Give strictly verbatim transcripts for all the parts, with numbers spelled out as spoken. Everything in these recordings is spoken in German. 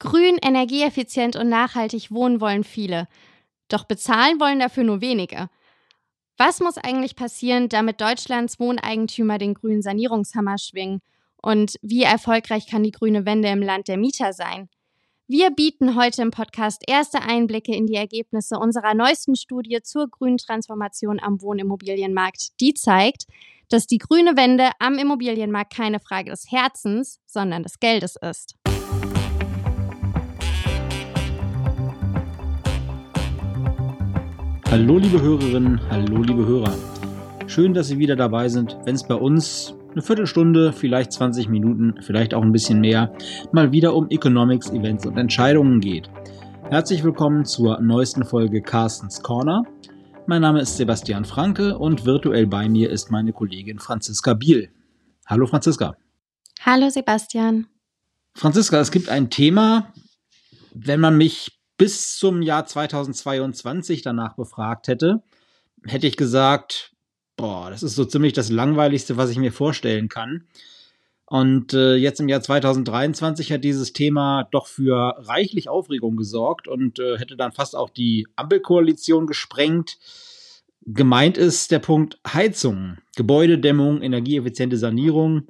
Grün, energieeffizient und nachhaltig wohnen wollen viele. Doch bezahlen wollen dafür nur wenige. Was muss eigentlich passieren, damit Deutschlands Wohneigentümer den grünen Sanierungshammer schwingen? Und wie erfolgreich kann die grüne Wende im Land der Mieter sein? Wir bieten heute im Podcast erste Einblicke in die Ergebnisse unserer neuesten Studie zur grünen Transformation am Wohnimmobilienmarkt. Die zeigt, dass die grüne Wende am Immobilienmarkt keine Frage des Herzens, sondern des Geldes ist. Hallo liebe Hörerinnen, hallo liebe Hörer. Schön, dass Sie wieder dabei sind, wenn es bei uns eine Viertelstunde, vielleicht zwanzig Minuten, vielleicht auch ein bisschen mehr, mal wieder um Economics, Events und Entscheidungen geht. Herzlich willkommen zur neuesten Folge Carstens Corner. Mein Name ist Sebastian Franke und virtuell bei mir ist meine Kollegin Franziska Biel. Hallo Franziska. Hallo Sebastian. Franziska, es gibt ein Thema, wenn man mich bis zum Jahr zweitausendzweiundzwanzig danach befragt hätte, hätte ich gesagt, boah, das ist so ziemlich das Langweiligste, was ich mir vorstellen kann. Und äh, jetzt im Jahr zweitausenddreiundzwanzig hat dieses Thema doch für reichlich Aufregung gesorgt und äh, hätte dann fast auch die Ampelkoalition gesprengt. Gemeint ist der Punkt Heizung, Gebäudedämmung, energieeffiziente Sanierung.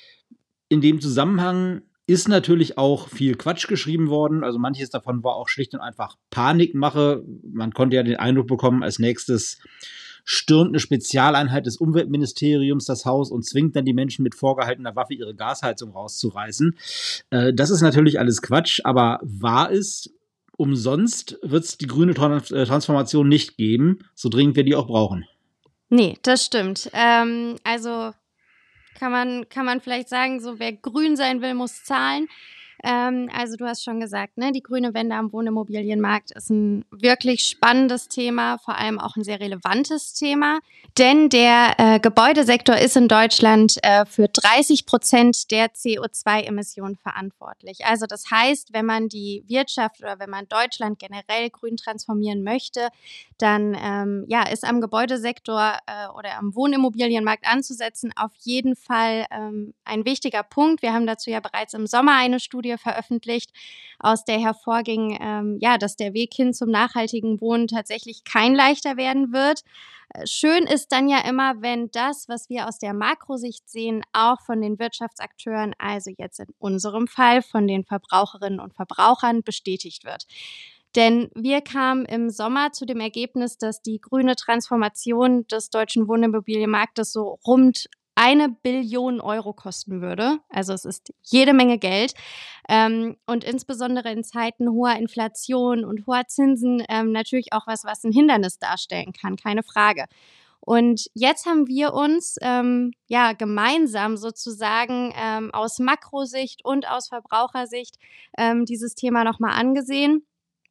In dem Zusammenhang ist natürlich auch viel Quatsch geschrieben worden. Also manches davon war auch schlicht und einfach Panikmache. Man konnte ja den Eindruck bekommen, als nächstes stürmt eine Spezialeinheit des Umweltministeriums das Haus und zwingt dann die Menschen mit vorgehaltener Waffe ihre Gasheizung rauszureißen. Äh, das ist natürlich alles Quatsch, aber wahr ist, umsonst wird es die grüne Transformation nicht geben, so dringend wir die auch brauchen. Nee, das stimmt. Ähm, also kann man, kann man vielleicht sagen, so wer grün sein will, muss zahlen. Ähm, also du hast schon gesagt, ne, die grüne Wende am Wohnimmobilienmarkt ist ein wirklich spannendes Thema, vor allem auch ein sehr relevantes Thema, denn der äh, Gebäudesektor ist in Deutschland äh, für dreißig Prozent der C O zwei Emissionen verantwortlich. Also das heißt, wenn man die Wirtschaft oder wenn man Deutschland generell grün transformieren möchte, dann ähm, ja, ist am Gebäudesektor äh, oder am Wohnimmobilienmarkt anzusetzen auf jeden Fall ähm, ein wichtiger Punkt. Wir haben dazu ja bereits im Sommer eine Studie veröffentlicht, aus der hervorging, ähm, ja, dass der Weg hin zum nachhaltigen Wohnen tatsächlich kein leichter werden wird. Schön ist dann ja immer, wenn das, was wir aus der Makrosicht sehen, auch von den Wirtschaftsakteuren, also jetzt in unserem Fall von den Verbraucherinnen und Verbrauchern, bestätigt wird. Denn wir kamen im Sommer zu dem Ergebnis, dass die grüne Transformation des deutschen Wohnimmobilienmarktes so rund eine Billion Euro kosten würde. Also es ist jede Menge Geld. Ähm, und insbesondere in Zeiten hoher Inflation und hoher Zinsen ähm, natürlich auch was, was ein Hindernis darstellen kann, keine Frage. Und jetzt haben wir uns ähm, ja gemeinsam sozusagen ähm, aus Makrosicht und aus Verbrauchersicht ähm, dieses Thema nochmal angesehen.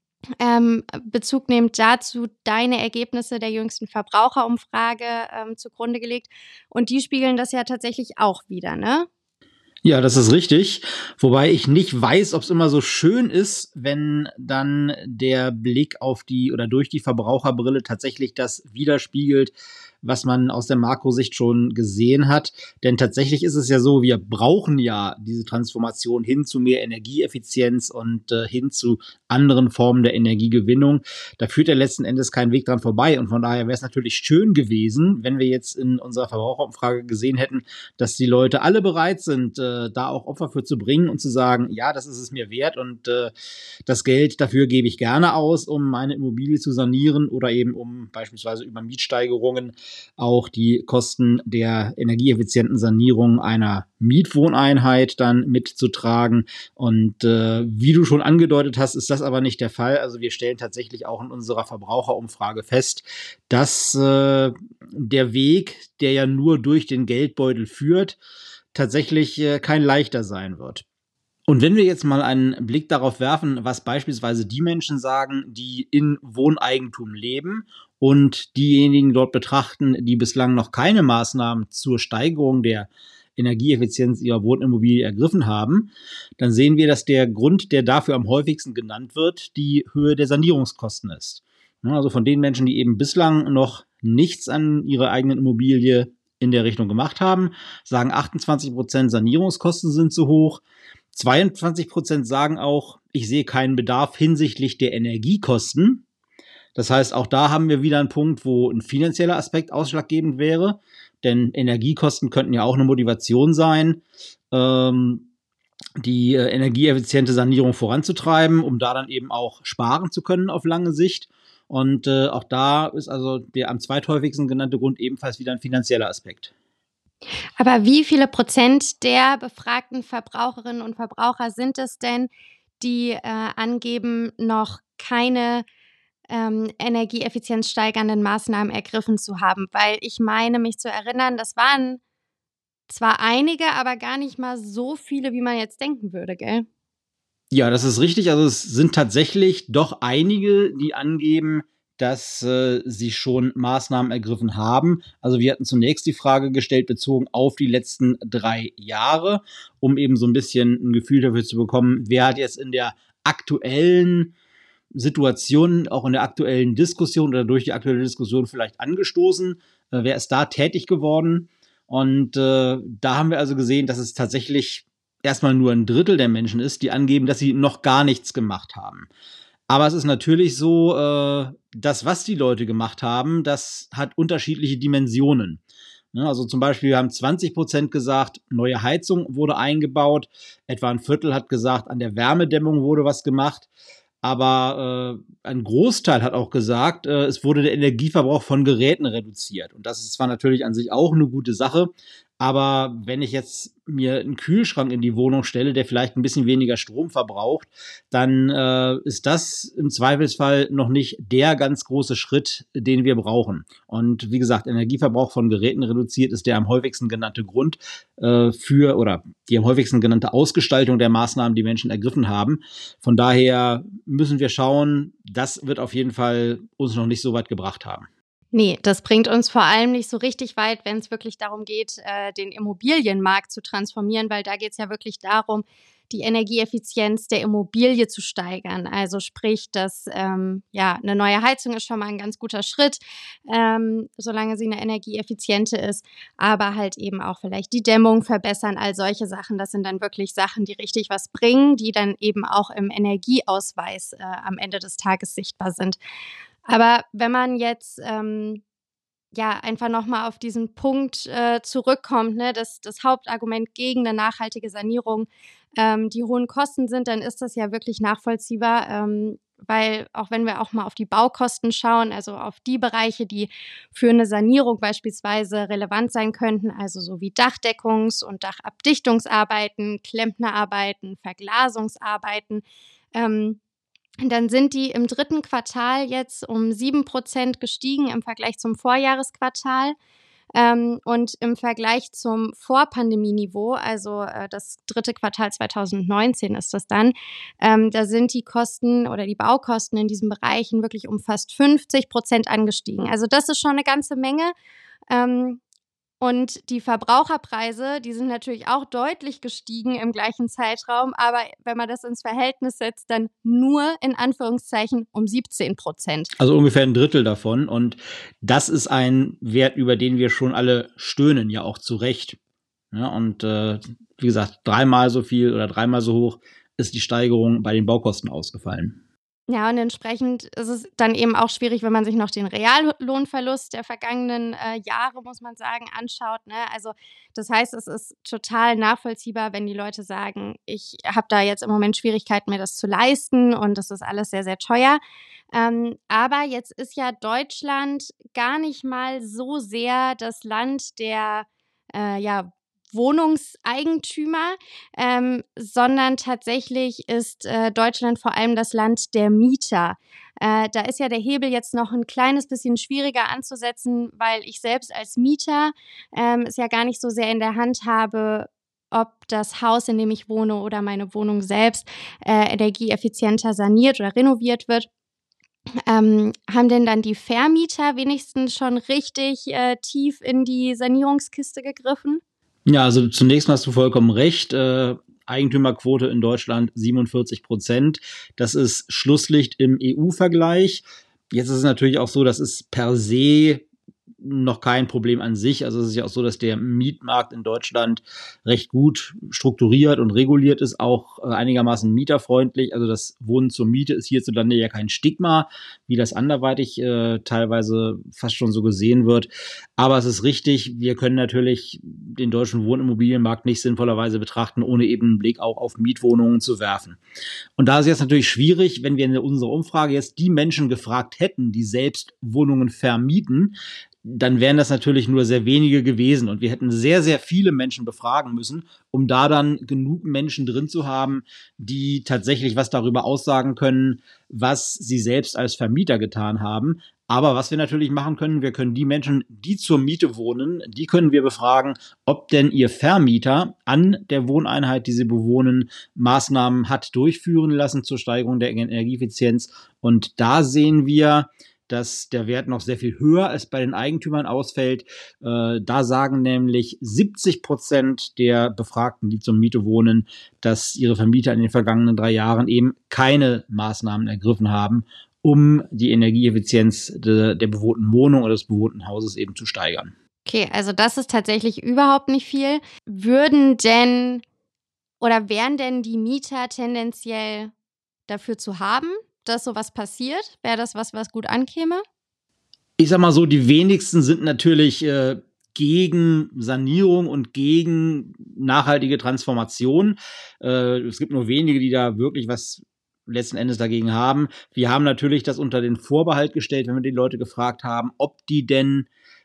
Ähm, Bezug nehmend dazu deine Ergebnisse der jüngsten Verbraucherumfrage ähm, zugrunde gelegt. Und die spiegeln das ja tatsächlich auch wieder, ne? Ja, das ist richtig. Wobei ich nicht weiß, ob es immer so schön ist, wenn dann der Blick auf die oder durch die Verbraucherbrille tatsächlich das widerspiegelt, was man aus der Makrosicht schon gesehen hat. Denn tatsächlich ist es ja so, wir brauchen ja diese Transformation hin zu mehr Energieeffizienz und äh, hin zu anderen Formen der Energiegewinnung. Da führt ja letzten Endes kein Weg dran vorbei. Und von daher wäre es natürlich schön gewesen, wenn wir jetzt in unserer Verbraucherumfrage gesehen hätten, dass die Leute alle bereit sind, äh, da auch Opfer für zu bringen und zu sagen, ja, das ist es mir wert und äh, das Geld dafür gebe ich gerne aus, um meine Immobilie zu sanieren oder eben um beispielsweise über Mietsteigerungen auch die Kosten der energieeffizienten Sanierung einer Mietwohneinheit dann mitzutragen. Und äh, wie du schon angedeutet hast, ist das aber nicht der Fall. Also wir stellen tatsächlich auch in unserer Verbraucherumfrage fest, dass äh, der Weg, der ja nur durch den Geldbeutel führt, tatsächlich äh, kein leichter sein wird. Und wenn wir jetzt mal einen Blick darauf werfen, was beispielsweise die Menschen sagen, die in Wohneigentum leben und diejenigen dort betrachten, die bislang noch keine Maßnahmen zur Steigerung der Energieeffizienz ihrer Wohnimmobilie ergriffen haben, dann sehen wir, dass der Grund, der dafür am häufigsten genannt wird, die Höhe der Sanierungskosten ist. Also von den Menschen, die eben bislang noch nichts an ihrer eigenen Immobilie in der Richtung gemacht haben, sagen achtundzwanzig Prozent Sanierungskosten sind zu hoch. zweiundzwanzig Prozent sagen auch, ich sehe keinen Bedarf hinsichtlich der Energiekosten. Das heißt, auch da haben wir wieder einen Punkt, wo ein finanzieller Aspekt ausschlaggebend wäre. Denn Energiekosten könnten ja auch eine Motivation sein, ähm, die äh, energieeffiziente Sanierung voranzutreiben, um da dann eben auch sparen zu können auf lange Sicht. Und äh, auch da ist also der am zweithäufigsten genannte Grund ebenfalls wieder ein finanzieller Aspekt. Aber wie viele Prozent der befragten Verbraucherinnen und Verbraucher sind es denn, die äh, angeben, noch keine ähm, energieeffizienzsteigernden Maßnahmen ergriffen zu haben? Weil ich meine, mich zu erinnern, das waren zwar einige, aber gar nicht mal so viele, wie man jetzt denken würde, gell? Ja, das ist richtig. Also es sind tatsächlich doch einige, die angeben, dass äh, sie schon Maßnahmen ergriffen haben. Also wir hatten zunächst die Frage gestellt, bezogen auf die letzten drei Jahre, um eben so ein bisschen ein Gefühl dafür zu bekommen, wer hat jetzt in der aktuellen Situation, auch in der aktuellen Diskussion oder durch die aktuelle Diskussion vielleicht angestoßen, äh, wer ist da tätig geworden? Und äh, da haben wir also gesehen, dass es tatsächlich erstmal nur ein Drittel der Menschen ist, die angeben, dass sie noch gar nichts gemacht haben. Aber es ist natürlich so, äh, das, was die Leute gemacht haben, das hat unterschiedliche Dimensionen. Ne, also zum Beispiel, wir haben zwanzig Prozent gesagt, neue Heizung wurde eingebaut. Etwa ein Viertel hat gesagt, an der Wärmedämmung wurde was gemacht. Aber äh, ein Großteil hat auch gesagt, äh, es wurde der Energieverbrauch von Geräten reduziert. Und das ist zwar natürlich an sich auch eine gute Sache, aber wenn ich jetzt mir einen Kühlschrank in die Wohnung stelle, der vielleicht ein bisschen weniger Strom verbraucht, dann äh, ist das im Zweifelsfall noch nicht der ganz große Schritt, den wir brauchen. Und wie gesagt, Energieverbrauch von Geräten reduziert ist der am häufigsten genannte Grund äh, für oder die am häufigsten genannte Ausgestaltung der Maßnahmen, die Menschen ergriffen haben. Von daher müssen wir schauen, das wird auf jeden Fall uns noch nicht so weit gebracht haben. Nee, das bringt uns vor allem nicht so richtig weit, wenn es wirklich darum geht, äh, den Immobilienmarkt zu transformieren, weil da geht es ja wirklich darum, die Energieeffizienz der Immobilie zu steigern. Also sprich, dass ähm, ja eine neue Heizung ist schon mal ein ganz guter Schritt, ähm, solange sie eine energieeffiziente ist, aber halt eben auch vielleicht die Dämmung verbessern, all solche Sachen. Das sind dann wirklich Sachen, die richtig was bringen, die dann eben auch im Energieausweis äh, am Ende des Tages sichtbar sind. Aber wenn man jetzt ähm, ja einfach nochmal auf diesen Punkt äh, zurückkommt, ne, dass das Hauptargument gegen eine nachhaltige Sanierung ähm, die hohen Kosten sind, dann ist das ja wirklich nachvollziehbar, ähm, weil auch wenn wir auch mal auf die Baukosten schauen, also auf die Bereiche, die für eine Sanierung beispielsweise relevant sein könnten, also so wie Dachdeckungs- und Dachabdichtungsarbeiten, Klempnerarbeiten, Verglasungsarbeiten, ähm, dann sind die im dritten Quartal jetzt um sieben Prozent gestiegen im Vergleich zum Vorjahresquartal. Ähm, und im Vergleich zum Vorpandemieniveau, also äh, das dritte Quartal zwanzig neunzehn ist das dann, ähm, da sind die Kosten oder die Baukosten in diesen Bereichen wirklich um fast fünfzig Prozent angestiegen. Also das ist schon eine ganze Menge. Ähm, Und die Verbraucherpreise, die sind natürlich auch deutlich gestiegen im gleichen Zeitraum, aber wenn man das ins Verhältnis setzt, dann nur in Anführungszeichen um siebzehn Prozent. Also ungefähr ein Drittel davon. Und das ist ein Wert, über den wir schon alle stöhnen, ja auch zu Recht. Ja, und äh, wie gesagt, dreimal so viel oder dreimal so hoch ist die Steigerung bei den Baukosten ausgefallen. Ja, und entsprechend ist es dann eben auch schwierig, wenn man sich noch den Reallohnverlust der vergangenen äh, Jahre, muss man sagen, anschaut. Ne? Also das heißt, es ist total nachvollziehbar, wenn die Leute sagen, ich habe da jetzt im Moment Schwierigkeiten, mir das zu leisten und das ist alles sehr, sehr teuer. Ähm, aber jetzt ist ja Deutschland gar nicht mal so sehr das Land der äh, ja, Wohnungseigentümer, ähm, sondern tatsächlich ist äh, Deutschland vor allem das Land der Mieter. Äh, da ist ja der Hebel jetzt noch ein kleines bisschen schwieriger anzusetzen, weil ich selbst als Mieter ähm, es ja gar nicht so sehr in der Hand habe, ob das Haus, in dem ich wohne oder meine Wohnung selbst äh, energieeffizienter saniert oder renoviert wird. Ähm, haben denn dann die Vermieter wenigstens schon richtig äh, tief in die Sanierungskiste gegriffen? Ja, also zunächst mal hast du vollkommen recht. Äh, Eigentümerquote in Deutschland siebenundvierzig Prozent. Das ist Schlusslicht im E U-Vergleich. Jetzt ist es natürlich auch so, das ist per se noch kein Problem an sich. Also es ist ja auch so, dass der Mietmarkt in Deutschland recht gut strukturiert und reguliert ist, auch äh, einigermaßen mieterfreundlich. Also das Wohnen zur Miete ist hierzulande ja kein Stigma, wie das anderweitig äh, teilweise fast schon so gesehen wird. Aber es ist richtig, wir können natürlich den deutschen Wohnimmobilienmarkt nicht sinnvollerweise betrachten, ohne eben einen Blick auch auf Mietwohnungen zu werfen. Und da ist jetzt natürlich schwierig, wenn wir in unserer Umfrage jetzt die Menschen gefragt hätten, die selbst Wohnungen vermieten, dann wären das natürlich nur sehr wenige gewesen. Und wir hätten sehr, sehr viele Menschen befragen müssen, um da dann genug Menschen drin zu haben, die tatsächlich was darüber aussagen können, was sie selbst als Vermieter getan haben. Aber was wir natürlich machen können, wir können die Menschen, die zur Miete wohnen, die können wir befragen, ob denn ihr Vermieter an der Wohneinheit, die sie bewohnen, Maßnahmen hat durchführen lassen zur Steigerung der Energieeffizienz. Und da sehen wir, dass der Wert noch sehr viel höher als bei den Eigentümern ausfällt. Äh, da sagen nämlich siebzig Prozent der Befragten, die zur Miete wohnen, dass ihre Vermieter in den vergangenen drei Jahren eben keine Maßnahmen ergriffen haben, um die Energieeffizienz de, der bewohnten Wohnung oder des bewohnten Hauses eben zu steigern. Okay, also das ist tatsächlich überhaupt nicht viel. Würden denn oder wären denn die Mieter tendenziell dafür zu haben, dass sowas passiert? Wäre das was, was gut ankäme? Ich sag mal so, die wenigsten sind natürlich äh, gegen Sanierung und gegen nachhaltige Transformation. Äh, es gibt nur wenige, die da wirklich was letzten Endes dagegen haben. Wir haben natürlich das unter den Vorbehalt gestellt, wenn wir die Leute gefragt haben, ob die denn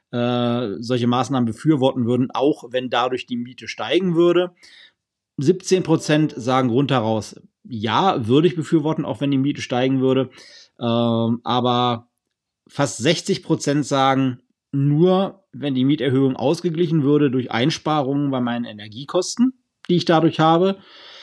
äh, solche Maßnahmen befürworten würden, auch wenn dadurch die Miete steigen würde. siebzehn Prozent sagen rundheraus, ja, würde ich befürworten, auch wenn die Miete steigen würde. Ähm, aber fast sechzig Prozent sagen, nur wenn die Mieterhöhung ausgeglichen würde durch Einsparungen bei meinen Energiekosten, die ich dadurch habe.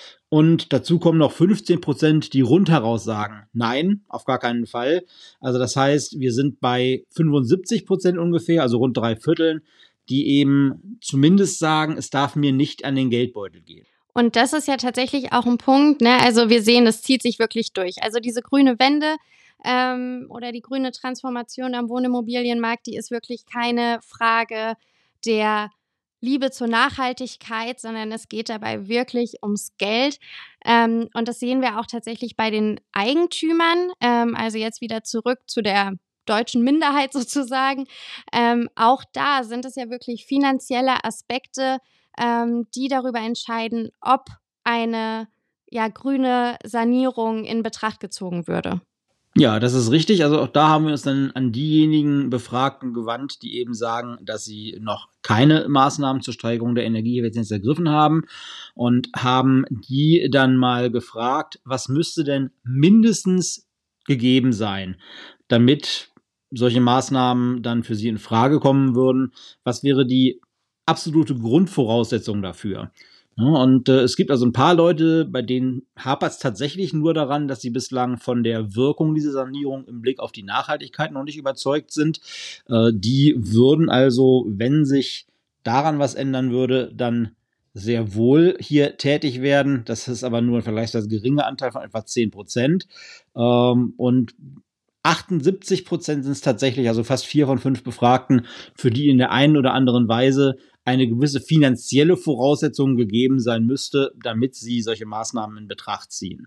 Und dazu kommen noch fünfzehn Prozent, die rundheraus sagen, nein, auf gar keinen Fall. Also das heißt, wir sind bei fünfundsiebzig Prozent ungefähr, also rund drei Vierteln, die eben zumindest sagen, es darf mir nicht an den Geldbeutel gehen. Und das ist ja tatsächlich auch ein Punkt, ne? Also wir sehen, das zieht sich wirklich durch. Also diese grüne Wende ähm, oder die grüne Transformation am Wohnimmobilienmarkt, die ist wirklich keine Frage der Liebe zur Nachhaltigkeit, sondern es geht dabei wirklich ums Geld. Ähm, und das sehen wir auch tatsächlich bei den Eigentümern. Ähm, also jetzt wieder zurück zu der deutschen Minderheit sozusagen. Ähm, auch da sind es ja wirklich finanzielle Aspekte, ähm, die darüber entscheiden, ob eine ja, grüne Sanierung in Betracht gezogen würde. Ja, das ist richtig. Also auch da haben wir uns dann an diejenigen Befragten gewandt, die eben sagen, dass sie noch keine Maßnahmen zur Steigerung der Energieeffizienz ergriffen haben und haben die dann mal gefragt, was müsste denn mindestens gegeben sein, damit solche Maßnahmen dann für sie in Frage kommen würden. Was wäre die absolute Grundvoraussetzung dafür? Ja, und äh, es gibt also ein paar Leute, bei denen hapert es tatsächlich nur daran, dass sie bislang von der Wirkung dieser Sanierung im Blick auf die Nachhaltigkeit noch nicht überzeugt sind. Äh, die würden also, wenn sich daran was ändern würde, dann sehr wohl hier tätig werden. Das ist aber nur ein vergleichsweise geringer Anteil von etwa zehn Prozent. Ähm, und achtundsiebzig Prozent sind es tatsächlich, also fast vier von fünf Befragten, für die in der einen oder anderen Weise eine gewisse finanzielle Voraussetzung gegeben sein müsste, damit sie solche Maßnahmen in Betracht ziehen.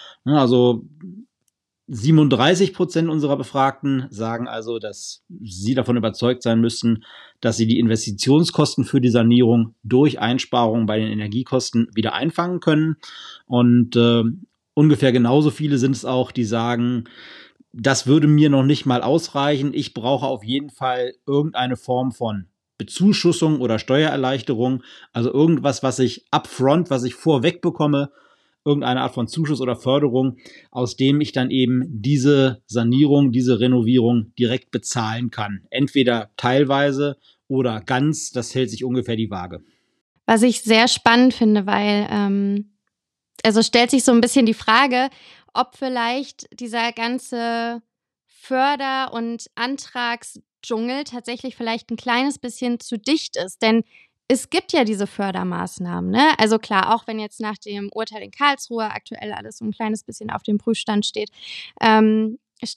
Also siebenunddreißig Prozent unserer Befragten sagen also, dass sie davon überzeugt sein müssten, dass sie die Investitionskosten für die Sanierung durch Einsparungen bei den Energiekosten wieder einfangen können. Und äh, ungefähr genauso viele sind es auch, die sagen, das würde mir noch nicht mal ausreichen. Ich brauche auf jeden Fall irgendeine Form von Bezuschussung oder Steuererleichterung, also irgendwas, was ich upfront, was ich vorweg bekomme, irgendeine Art von Zuschuss oder Förderung, aus dem ich dann eben diese Sanierung, diese Renovierung direkt bezahlen kann. Entweder teilweise oder ganz, das hält sich ungefähr die Waage. Was ich sehr spannend finde, weil ähm, also stellt sich so ein bisschen die Frage, ob vielleicht dieser ganze Förder- und Antragsdschungel tatsächlich vielleicht ein kleines bisschen zu dicht ist. Denn es gibt ja diese Fördermaßnahmen, ne? Also klar, auch wenn jetzt nach dem Urteil in Karlsruhe aktuell alles so ein kleines bisschen auf dem Prüfstand steht, ähm, stehen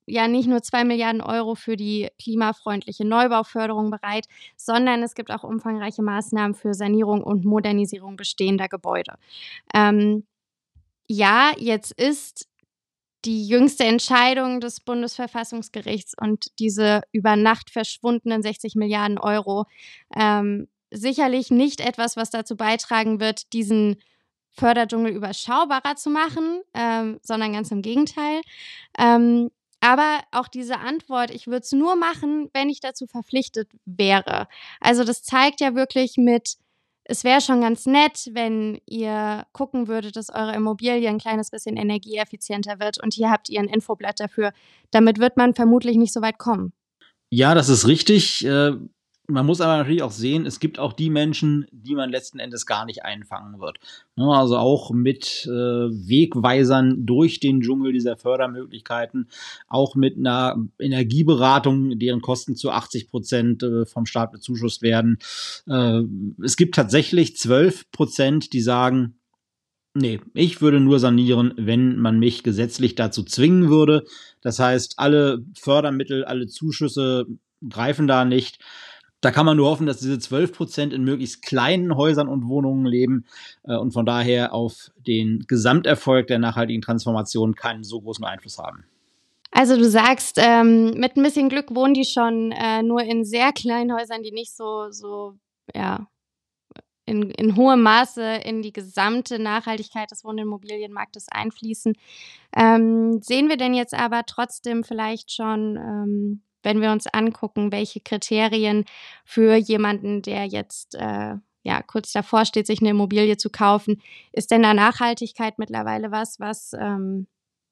ja nicht nur zwei Milliarden Euro für die klimafreundliche Neubauförderung bereit, sondern es gibt auch umfangreiche Maßnahmen für Sanierung und Modernisierung bestehender Gebäude. Ähm, ja, jetzt ist die jüngste Entscheidung des Bundesverfassungsgerichts und diese über Nacht verschwundenen sechzig Milliarden Euro ähm, sicherlich nicht etwas, was dazu beitragen wird, diesen Förderdschungel überschaubarer zu machen, ähm, sondern ganz im Gegenteil. Ähm, aber auch diese Antwort, ich würde es nur machen, wenn ich dazu verpflichtet wäre. Also das zeigt ja wirklich mit, es wäre schon ganz nett, wenn ihr gucken würdet, dass eure Immobilie ein kleines bisschen energieeffizienter wird und hier habt ihr ein Infoblatt dafür. Damit wird man vermutlich nicht so weit kommen. Ja, das ist richtig. Äh, man muss aber natürlich auch sehen, es gibt auch die Menschen, die man letzten Endes gar nicht einfangen wird. Ne, also auch mit äh, Wegweisern durch den Dschungel dieser Fördermöglichkeiten, auch mit einer Energieberatung, deren Kosten zu achtzig Prozent äh, vom Staat bezuschusst werden. Äh, es gibt tatsächlich zwölf Prozent, die sagen, nee, ich würde nur sanieren, wenn man mich gesetzlich dazu zwingen würde. Das heißt, alle Fördermittel, alle Zuschüsse greifen da nicht. Da kann man nur hoffen, dass diese zwölf Prozent in möglichst kleinen Häusern und Wohnungen leben äh, und von daher auf den Gesamterfolg der nachhaltigen Transformation keinen so großen Einfluss haben. Also du sagst, ähm, mit ein bisschen Glück wohnen die schon äh, nur in sehr kleinen Häusern, die nicht so, so ja, in, in hohem Maße in die gesamte Nachhaltigkeit des Wohnimmobilienmarktes einfließen. Ähm, sehen wir denn jetzt aber trotzdem vielleicht schon, ähm, wenn wir uns angucken, welche Kriterien für jemanden, der jetzt äh, ja, kurz davor steht, sich eine Immobilie zu kaufen, ist denn da Nachhaltigkeit mittlerweile was, was ähm,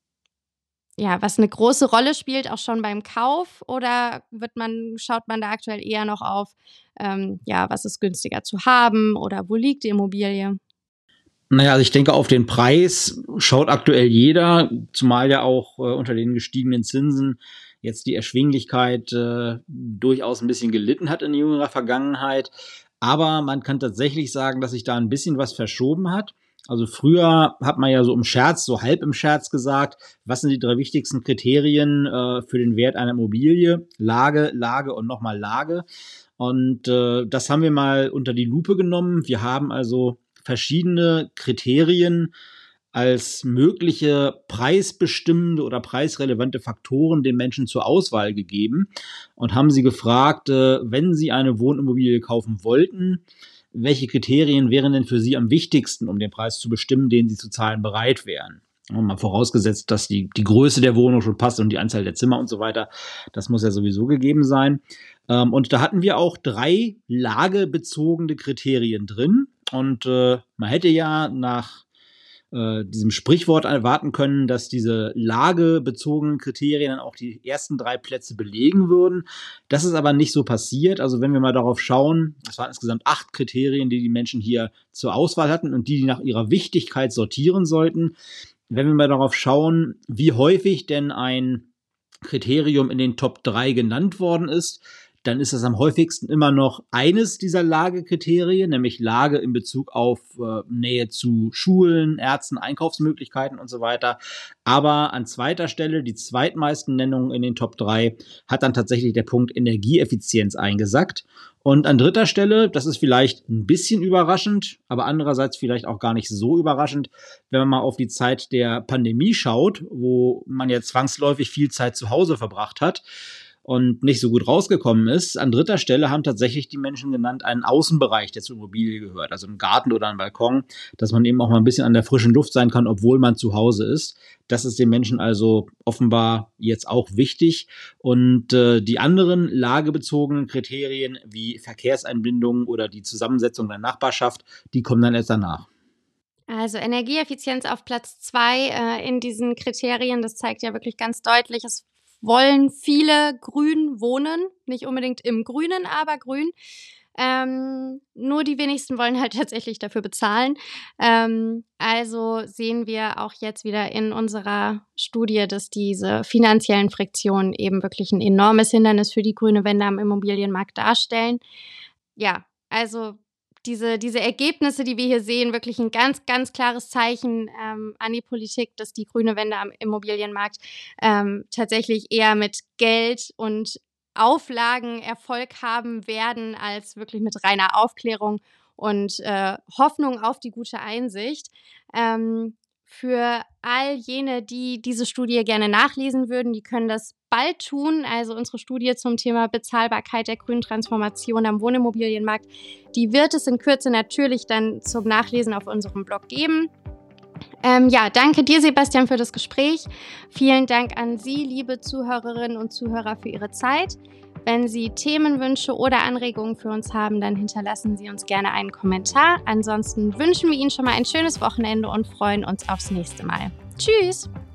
ja, was eine große Rolle spielt, auch schon beim Kauf? Oder wird man schaut man da aktuell eher noch auf, ähm, ja, was ist günstiger zu haben oder wo liegt die Immobilie? Naja, also ich denke, auf den Preis schaut aktuell jeder, zumal ja auch äh, unter den gestiegenen Zinsen jetzt die Erschwinglichkeit äh, durchaus ein bisschen gelitten hat in jüngerer Vergangenheit. Aber man kann tatsächlich sagen, dass sich da ein bisschen was verschoben hat. Also früher hat man ja so im Scherz, so halb im Scherz gesagt, was sind die drei wichtigsten Kriterien äh, für den Wert einer Immobilie? Lage, Lage und nochmal Lage. Und äh, das haben wir mal unter die Lupe genommen. Wir haben also verschiedene Kriterien als mögliche preisbestimmende oder preisrelevante Faktoren den Menschen zur Auswahl gegeben und haben sie gefragt, äh, wenn sie eine Wohnimmobilie kaufen wollten, welche Kriterien wären denn für sie am wichtigsten, um den Preis zu bestimmen, den sie zu zahlen bereit wären. Und mal vorausgesetzt, dass die, die Größe der Wohnung schon passt und die Anzahl der Zimmer und so weiter. Das muss ja sowieso gegeben sein. Ähm, und da hatten wir auch drei lagebezogene Kriterien drin. Und äh, man hätte ja nach äh, diesem Sprichwort erwarten können, dass diese lagebezogenen Kriterien dann auch die ersten drei Plätze belegen würden. Das ist aber nicht so passiert. Also wenn wir mal darauf schauen, es waren insgesamt acht Kriterien, die die Menschen hier zur Auswahl hatten und die, die nach ihrer Wichtigkeit sortieren sollten. Wenn wir mal darauf schauen, wie häufig denn ein Kriterium in den Top drei genannt worden ist, dann ist das am häufigsten immer noch eines dieser Lagekriterien, nämlich Lage in Bezug auf äh, Nähe zu Schulen, Ärzten, Einkaufsmöglichkeiten und so weiter. Aber an zweiter Stelle, die zweitmeisten Nennungen in den Top drei, hat dann tatsächlich der Punkt Energieeffizienz eingesackt. Und an dritter Stelle, das ist vielleicht ein bisschen überraschend, aber andererseits vielleicht auch gar nicht so überraschend, wenn man mal auf die Zeit der Pandemie schaut, wo man ja zwangsläufig viel Zeit zu Hause verbracht hat und nicht so gut rausgekommen ist. An dritter Stelle haben tatsächlich die Menschen genannt einen Außenbereich, der zur Immobilie gehört, also ein Garten oder ein Balkon, dass man eben auch mal ein bisschen an der frischen Luft sein kann, obwohl man zu Hause ist. Das ist den Menschen also offenbar jetzt auch wichtig. Und äh, die anderen lagebezogenen Kriterien wie Verkehrseinbindung oder die Zusammensetzung der Nachbarschaft, die kommen dann erst danach. Also Energieeffizienz auf Platz zwei äh, in diesen Kriterien, das zeigt ja wirklich ganz deutlich, es wollen viele grün wohnen, nicht unbedingt im Grünen, aber grün. Ähm, nur die wenigsten wollen halt tatsächlich dafür bezahlen. Ähm, also sehen wir auch jetzt wieder in unserer Studie, dass diese finanziellen Friktionen eben wirklich ein enormes Hindernis für die grüne Wende am Immobilienmarkt darstellen. Ja, also diese, diese Ergebnisse, die wir hier sehen, wirklich ein ganz, ganz klares Zeichen ähm, an die Politik, dass die grüne Wende am Immobilienmarkt ähm, tatsächlich eher mit Geld und Auflagen Erfolg haben werden, als wirklich mit reiner Aufklärung und äh, Hoffnung auf die gute Einsicht. Ähm, für all jene, die diese Studie gerne nachlesen würden, die können das bald tun. Also unsere Studie zum Thema Bezahlbarkeit der grünen Transformation am Wohnimmobilienmarkt, die wird es in Kürze natürlich dann zum Nachlesen auf unserem Blog geben. Ähm, ja, danke dir, Sebastian, für das Gespräch. Vielen Dank an Sie, liebe Zuhörerinnen und Zuhörer, für Ihre Zeit. Wenn Sie Themenwünsche oder Anregungen für uns haben, dann hinterlassen Sie uns gerne einen Kommentar. Ansonsten wünschen wir Ihnen schon mal ein schönes Wochenende und freuen uns aufs nächste Mal. Tschüss!